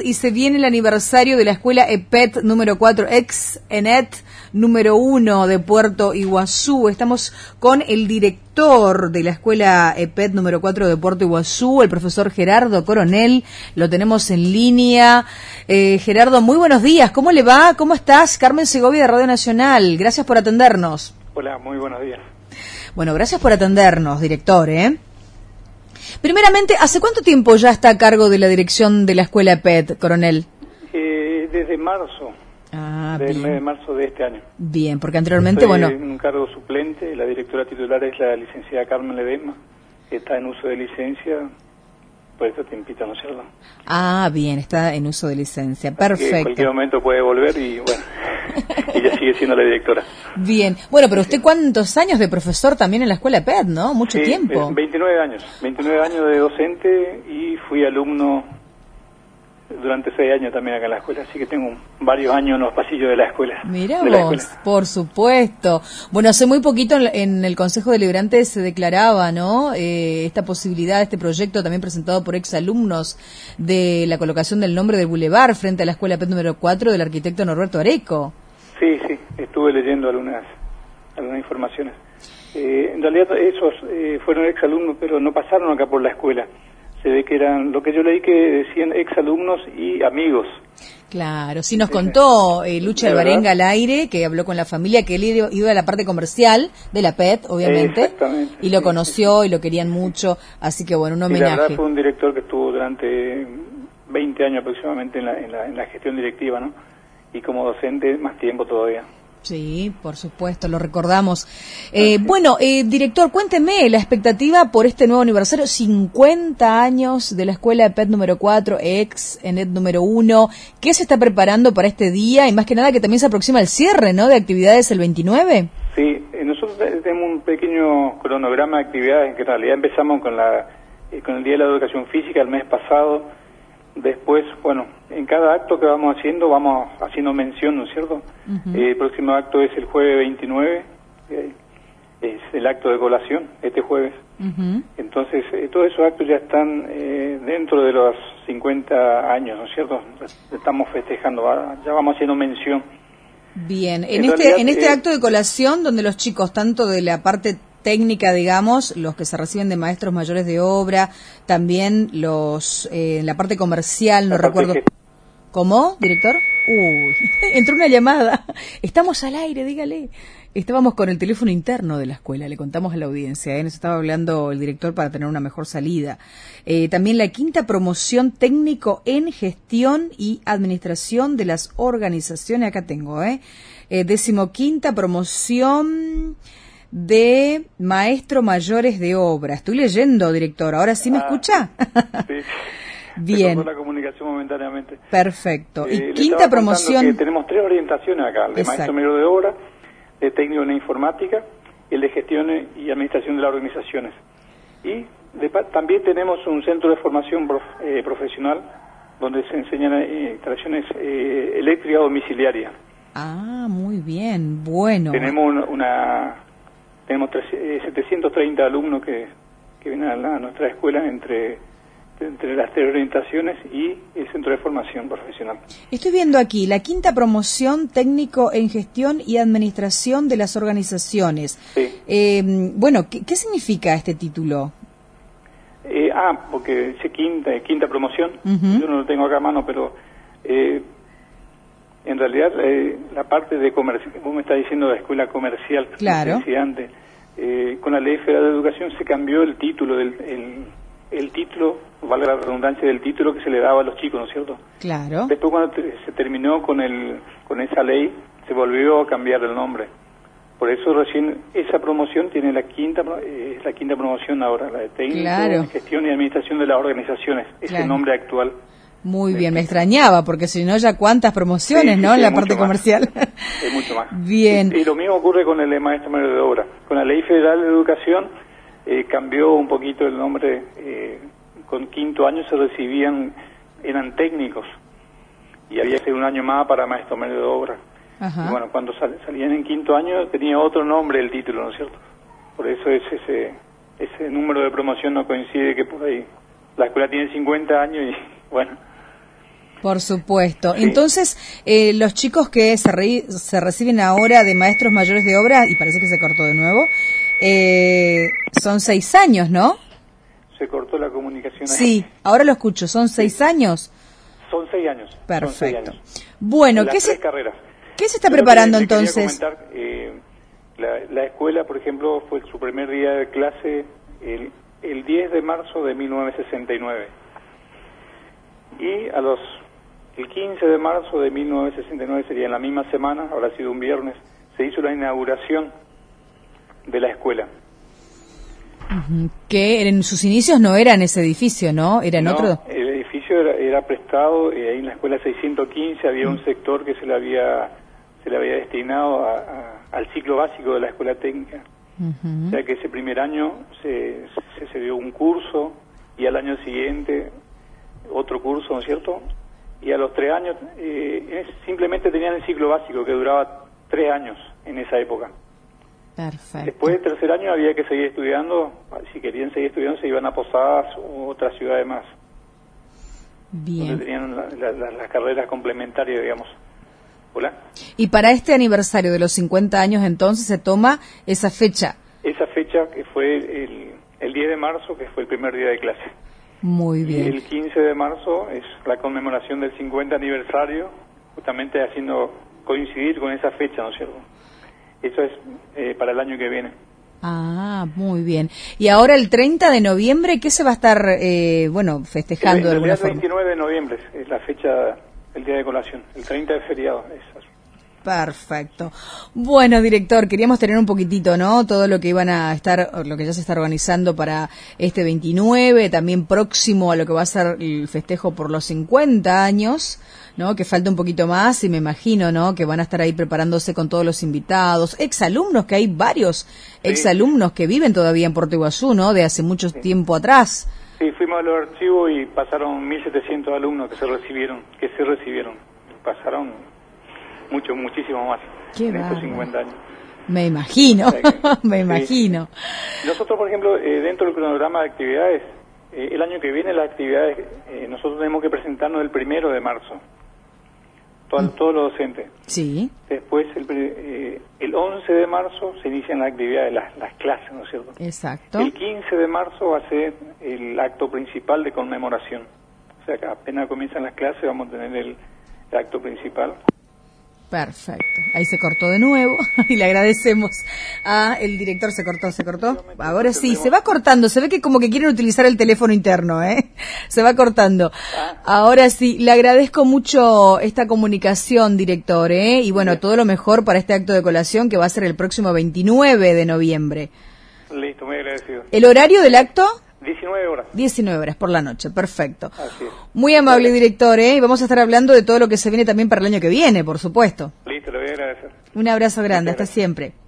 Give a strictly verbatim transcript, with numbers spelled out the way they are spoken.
y se viene el aniversario de la escuela E P E T número cuatro, ex ENET número uno de Puerto Iguazú. Estamos con el director de la escuela E P E T número cuatro de Puerto Iguazú, el profesor Gerardo Coronel. Lo tenemos en línea. Eh, Gerardo, muy buenos días. ¿Cómo le va? ¿Cómo estás? Carmen Segovia de Radio Nacional. Gracias por atendernos. Hola, muy buenos días. Bueno, gracias por atendernos, director, ¿eh? Primeramente, ¿hace cuánto tiempo ya está a cargo de la dirección de la escuela E P E T, Coronel? Eh, desde marzo, ah, del bien. mes de marzo de este año. Bien, porque anteriormente, Estoy bueno... en un cargo suplente, la directora titular es la licenciada Carmen Ledesma, que está en uso de licencia por este tiempito, ¿no es cierto? Ah, bien, está en uso de licencia, perfecto. Que en cualquier momento puede volver y bueno, ella sigue siendo la directora. Bien, bueno, pero usted cuántos años de profesor también en la escuela E P E T, ¿no? Mucho Sí, tiempo. veintinueve años, veintinueve años de docente y fui alumno durante seis años también acá en la escuela, así que tengo varios años en los pasillos de la escuela. Mirá de la vos, escuela. Por supuesto. Bueno, hace muy poquito en, en el Consejo Deliberante se declaraba, ¿no? Eh, esta posibilidad, este proyecto también presentado por exalumnos de la colocación del nombre del bulevar frente a la escuela E P E T número cuatro del arquitecto Norberto Areco. Sí, sí, estuve leyendo algunas, algunas informaciones. Eh, en realidad esos eh, fueron exalumnos, pero no pasaron acá por la escuela. Se ve que eran, lo que yo leí que decían exalumnos y amigos. Claro, sí nos contó eh, Lucha Alvarenga al aire, que habló con la familia, que él iba a la parte comercial de la E P E T, obviamente, y lo sí, conoció sí. y lo querían mucho, así que bueno, un Sí, homenaje. la verdad fue un director que estuvo durante veinte años aproximadamente en la, en la, en la gestión directiva, ¿no? Y como docente más tiempo todavía. Sí, por supuesto, lo recordamos. Eh, bueno, eh, director, cuénteme la expectativa por este nuevo aniversario, cincuenta años de la escuela E P E T número cuatro, ex ENET número uno. ¿Qué se está preparando para este día? Y más que nada que también se aproxima el cierre, ¿no?, de actividades el veintinueve. Sí, eh, nosotros tenemos un pequeño cronograma de actividades que en realidad empezamos con, la, eh, con el Día de la Educación Física el mes pasado. Después, bueno, en cada acto que vamos haciendo, vamos haciendo mención, ¿no es cierto? Uh-huh. eh, el próximo acto es el jueves veintinueve, eh, es el acto de colación, este jueves. Uh-huh. Entonces, eh, todos esos actos ya están eh, dentro de los cincuenta años, ¿no es cierto? Estamos festejando, ya vamos haciendo mención. Bien, en, en este realidad, en este eh, acto de colación, donde los chicos, tanto de la parte técnica, digamos, los que se reciben de maestros mayores de obra, también los eh, en la parte comercial, no recuerdo. Que... ¿Cómo, director? Uy, entró una llamada. Estamos al aire, dígale. Estábamos con el teléfono interno de la escuela, le contamos a la audiencia, ¿eh? Nos estaba hablando el director para tener una mejor salida. Eh, también la quinta promoción técnico en gestión y administración de las organizaciones, acá tengo, ¿eh? eh decimoquinta promoción de maestro mayores de obra. Estoy leyendo, director. ¿Ahora sí me ah, escucha? Sí. Bien. Se la comunicación momentáneamente. Perfecto. Eh, y quinta promoción... Que tenemos tres orientaciones acá, de Exacto. maestro mayor de obra, de técnico en informática, el de gestión y administración de las organizaciones. Y de, también tenemos un centro de formación prof, eh, profesional donde se enseñan eh, instalaciones eh, eléctricas domiciliarias. Ah, muy bien. Bueno. Tenemos una... una Tenemos tres, eh, setecientos treinta alumnos que, que vienen a, la, a nuestra escuela entre, entre las tres orientaciones y el centro de formación profesional. Estoy viendo aquí la quinta promoción técnico en gestión y administración de las organizaciones. Sí. Eh, bueno, ¿qué, ¿qué significa este título? Eh, ah, porque dice quinta, quinta promoción. Uh-huh. Yo no lo tengo acá a mano, pero... Eh, En realidad, eh, la parte de comercio, vos me estás diciendo de la escuela comercial, claro. como decía antes, eh, con la Ley Federal de Educación se cambió el título, del, el, el título, valga la redundancia, del título que se le daba a los chicos, ¿no es cierto? Claro. Después cuando te, se terminó con el con esa ley, se volvió a cambiar el nombre. Por eso recién esa promoción tiene la quinta, eh, la quinta promoción ahora, la de técnico, claro. gestión y administración de las organizaciones, es claro. el nombre actual. Muy bien, me extrañaba, porque si no ya cuántas promociones, sí, ¿no?, sí, en la parte comercial. Es mucho más. Bien. Y, y lo mismo ocurre con el de maestro mayor de obra. Con la Ley Federal de Educación eh, cambió un poquito el nombre, eh, con quinto año se recibían, eran técnicos, y había que ser un año más para maestro mayor de obra. Ajá. Y bueno, cuando sal, salían en quinto año tenía otro nombre el título, ¿no es cierto? Por eso es ese, ese número de promoción no coincide, que por ahí la escuela tiene cincuenta años y bueno... Por supuesto. Sí. Entonces, eh, los chicos que se, re se reciben ahora de maestros mayores de obra, y parece que se cortó de nuevo, eh, son seis años, ¿no? Se cortó la comunicación ahí. Sí, ahora lo escucho, ¿son seis sí. años? Son seis años. Perfecto. Seis años. Bueno, Las ¿qué tres se, carreras. ¿qué se está Yo preparando que, entonces? Comentar, eh, la, la escuela, por ejemplo, fue su primer día de clase el, el diez de marzo de mil novecientos sesenta y nueve. Y a los el quince de marzo de mil novecientos sesenta y nueve, sería en la misma semana, habrá sido un viernes, se hizo la inauguración de la escuela. Que en sus inicios no era en ese edificio, ¿no? Era en no, otro. El edificio era, era prestado, y ahí en la escuela seiscientos quince había un sector que se le había se le había destinado a, a, al ciclo básico de la escuela técnica. Uh-huh. O sea que ese primer año se, se, se dio un curso, y al año siguiente otro curso, ¿no es cierto? Y a los tres años eh, simplemente tenían el ciclo básico, que duraba tres años en esa época. Perfecto. Después del tercer año había que seguir estudiando. Si querían seguir estudiando, se iban a Posadas u otras ciudades más. Bien. Donde tenían la, la, la, las carreras complementarias, digamos. Hola. Y para este aniversario de los cincuenta años, entonces, se toma esa fecha. Esa fecha que fue el, el diez de marzo, que fue el primer día de clase. Muy bien. Y el quince de marzo es la conmemoración del cincuenta aniversario, justamente haciendo coincidir con esa fecha, ¿no es cierto? Eso es eh, para el año que viene. Ah, muy bien. Y ahora el treinta de noviembre, ¿qué se va a estar, eh, bueno, festejando? El, de alguna el forma? veintinueve de noviembre es la fecha, el día de colación. El treinta de feriado. Es Perfecto. Bueno, director, queríamos tener un poquitito, ¿no? Todo lo que iban a estar, lo que ya se está organizando para este veintinueve, también próximo a lo que va a ser el festejo por los cincuenta años, ¿no? Que falta un poquito más, y me imagino, ¿no? Que van a estar ahí preparándose con todos los invitados, exalumnos, que hay varios sí. exalumnos que viven todavía en Puerto Iguazú, ¿no? De hace mucho sí. tiempo atrás. Sí, fuimos a los archivos y pasaron mil setecientos alumnos que se recibieron, que se recibieron. Pasaron mucho, muchísimo más Qué en estos cincuenta años. Me imagino, o sea que, me sí. imagino. Nosotros, por ejemplo, eh, dentro del cronograma de actividades, eh, el año que viene las actividades, eh, nosotros tenemos que presentarnos el primero de marzo, todo, mm. todos los docentes. Sí. Después, el, eh, el once de marzo se inician las actividades, las, las clases, ¿no es cierto? Exacto. El quince de marzo va a ser el acto principal de conmemoración. O sea que apenas comienzan las clases vamos a tener el, el acto principal. Perfecto. Ahí se cortó de nuevo y le agradecemos a el director. Se cortó, se cortó. Ahora sí, se va cortando. Se ve que como que quieren utilizar el teléfono interno, ¿eh? Se va cortando. Ahora sí, le agradezco mucho esta comunicación, director, ¿eh? Y bueno, todo lo mejor para este acto de colación que va a ser el próximo veintinueve de noviembre. Listo, muy agradecido. ¿El horario del acto? diecinueve horas. diecinueve horas por la noche, perfecto. Así es. Muy amable, director, ¿eh? Y vamos a estar hablando de todo lo que se viene también para el año que viene, por supuesto. Listo, le voy a agradecer. Un abrazo grande, hasta siempre.